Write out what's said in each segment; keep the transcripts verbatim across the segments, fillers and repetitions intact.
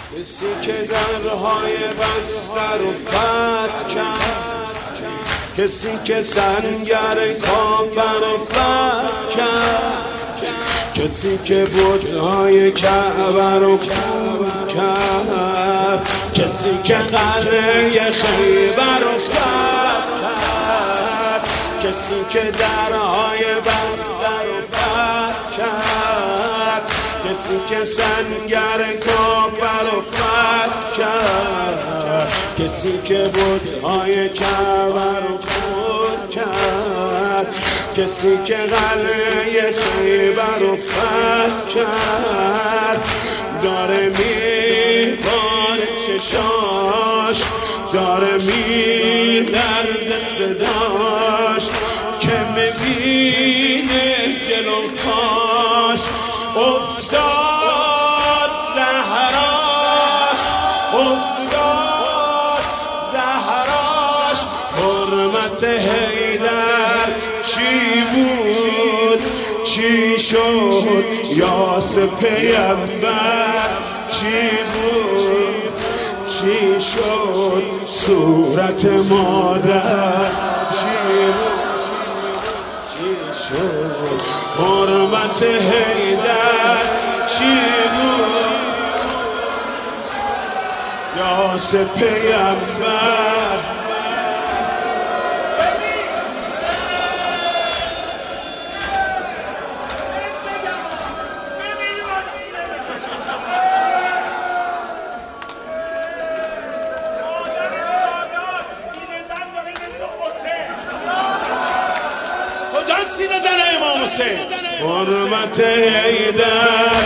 کسی که درهای بسته رو فتح کرد، کسی که سنگر کافر رو فتح کرد، کسی که بت‌های کعبه رو خون کرد، کسی که قلعه خیبر رو فتح کرد، کسی که درهای بسته رو فتح کرد، کسی که سنگر کافر رو فتح کرد، کسی که بت‌های کعبه رو خون کرد، کسی که قلعه خیبر رو فتح کرد، داره میباره چشاش، داره میلرزه صداش که میبینه جلو پاش افتاد زهراش، افتاد زهراش. حرمت حیدر چی بود چی شد یاس پیامبر، چی بود چی شد صورت مادر، چی بود چی شد حرمت حیدر، چی بود یاس پیامبر. سینه زن امام حسین حرمت حیدر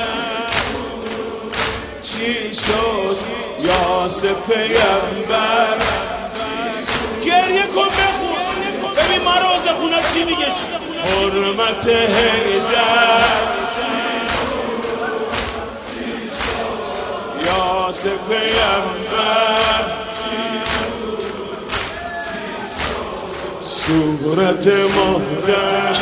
چی شد یاس پیامبر. گریه کن بخون ببین مراز خونه چی میگه. حرمت حیدر یاس پیامبر، صورت مادر.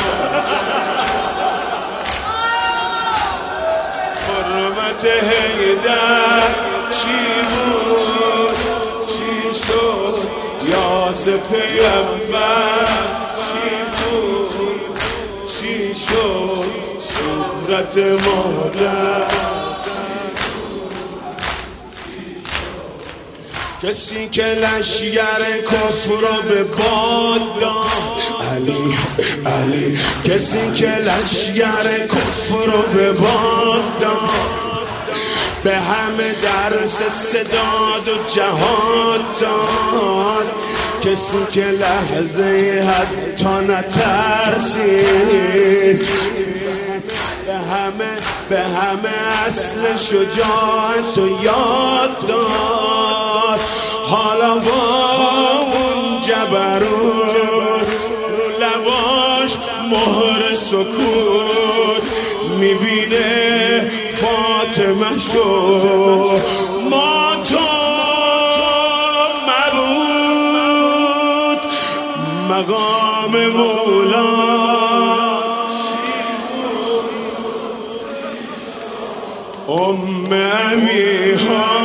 حرمت حیدر چی بود چی شد یاس پیامبر، چی بود چی شد صورت مادر. کسی که لشگر کفر رو به باد داد، علی علی. کسی که لشگر کفر رو به باد داد، به همه درس صداد و جهاد داد. کسی که لحظه حتی نترسید، به همه به همه اصل شجاعت و یاد داد. حالا با اون جبروت رو لباش مهر سکوت میبینه فاطمه شد ما تو مبود مقام مولا. ام امیها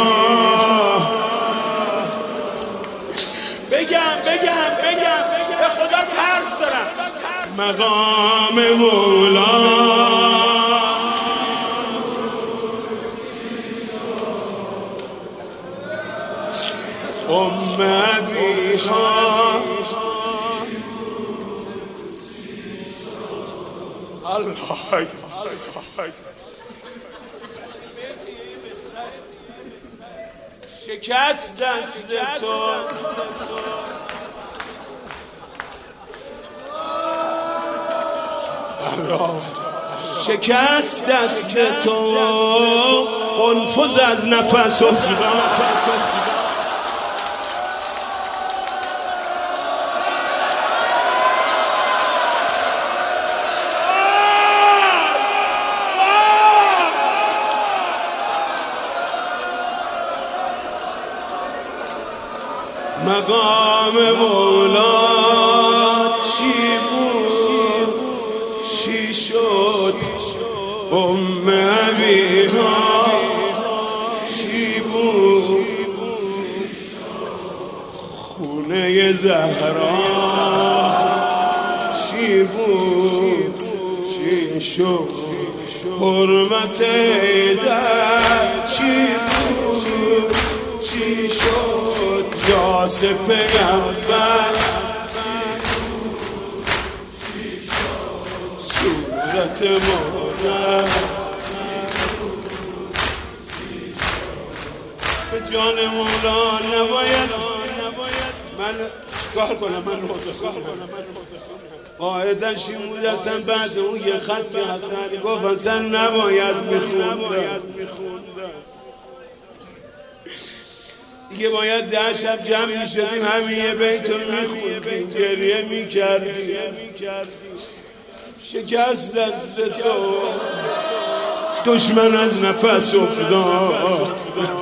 بگم بگم بگم به خدا ترس دارم. مقام مولا ام امیها. الله شکست دست تو، شکست دست تو، قنفذ از نفس افتاد. مقام مولا چی بود چی شد ام ابیها چی زهرا چی بود چی شد حرمت در چی بود چی شد یاس پیغمبر صورت مادر به جان مولا نباید من چیکار کنم من روزه خونم قاعدش این بود اصلا بعد اون یه خط که حسن گفت اصلا نباید میخوندم دیگه باید ده شب جمع میشدیم همین یه بیت رو میخوندیم گریه میکردیم شکست دست تو دشمن از نفس افتاد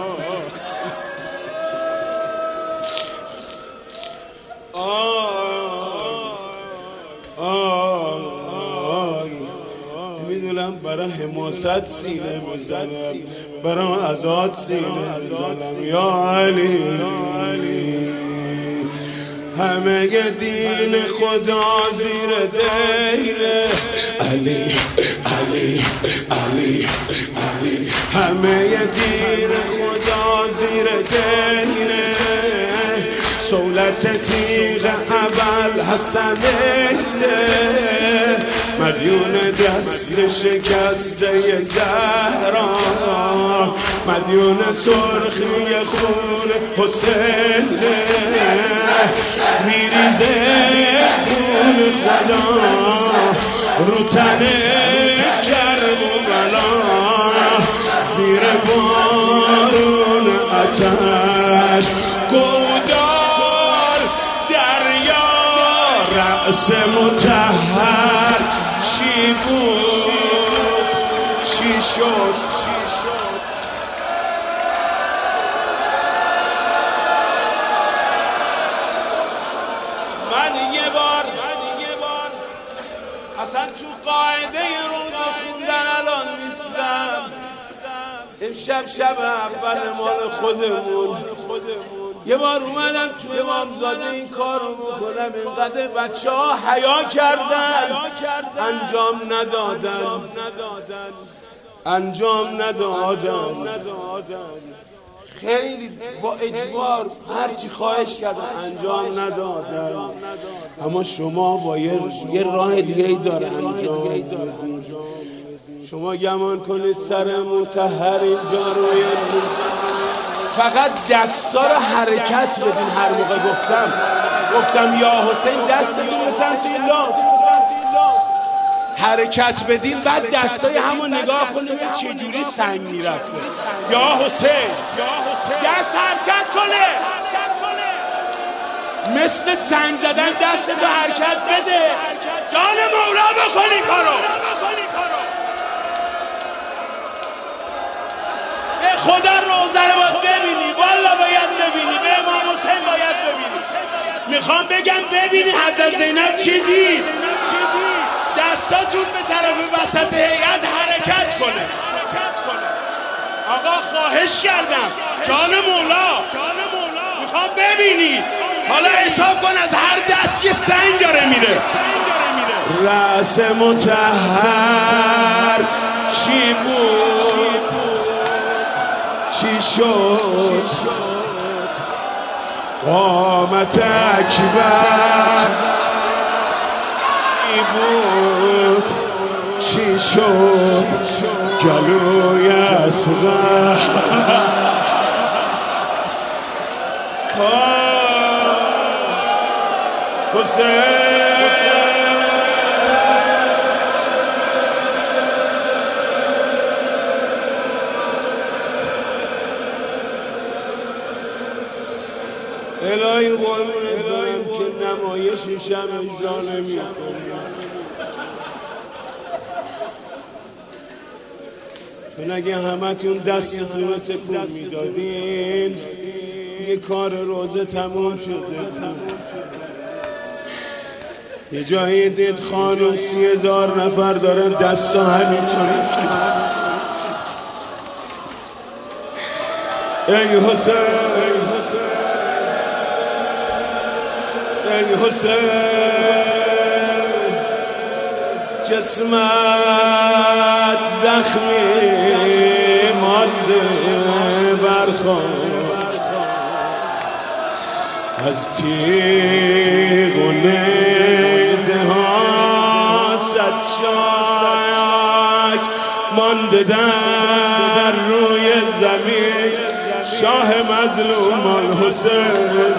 نمیدونم برای حماست سینه بزنم برای ازاد سینه بزنم یا علی همه دین خدا زیر دیره علی علی علی علی همه دین خدا زیر دیره سولت تیغ اول حسنه مدیون دست شکسته زهرا مدیون سرخی خون حسین میریزه خون خدا رو تن کرب و بلا زیر بارون آتش گودال دریا رأس مطهر چی بود چی شد من یه بار اصلا تو قاعده روزه خوندن الان نیستم امشب شب اول مال خودمون یه بار اومدم تو امامزاده این کار رو بکنم اینقدر بچه ها حیا کردن انجام ندادن انجام ندادن خیلی با اجبار هرچی خواهش کردن انجام ندادن اما شما با یه راه دیگه ای داره انجام بدید شما گمان کنید سر مطهر اینجا روی فقط دستا رو حرکت بدین هر موقع گفتم گفتم یا حسین دستتون به سمت الله حرکت بدین بعد دستای همون نگاه کنیم چه جوری سنگ میرفته یا حسین دست حرکت کنه مثل سنگ زدن دستتو حرکت بده جان مولا بکنی کارو به خدا روزه رو باید ببینی والا باید ببینی به امام حسین باید ببینی میخوام بگم ببینی حضرت زینب چی دید دستاتون به طرف وسط هیئت حرکت کنه آقا خواهش کردم جان مولا میخوام ببینی حالا حساب کن از هر دست یه سنگ داره میره رأس مطهر چی بود چی شد قامت اکبر چی بود چی شد گلوی اصغر حسین الهی قربونت دارم که نمایششم اجرا نمی کنی من اگه همه تون دستتون رو تکون میدادین یه کار روزه تموم شده یه جایی دید خانم سی هزار نفر دارن دست ها همینطوری ای حسین ای حسین جسمت زخمی مانده برخواه از تیغ و نیزه ها صد شاک مانده در روی زمین شاه مظلومان حسین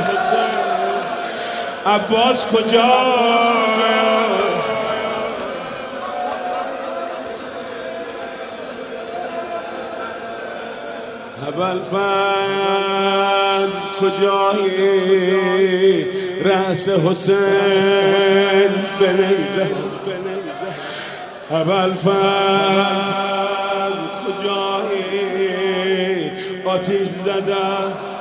عباس کجا ابوالفضل کجایی رأس حسین بنیزه ابوالفضل کجایی آتیش زده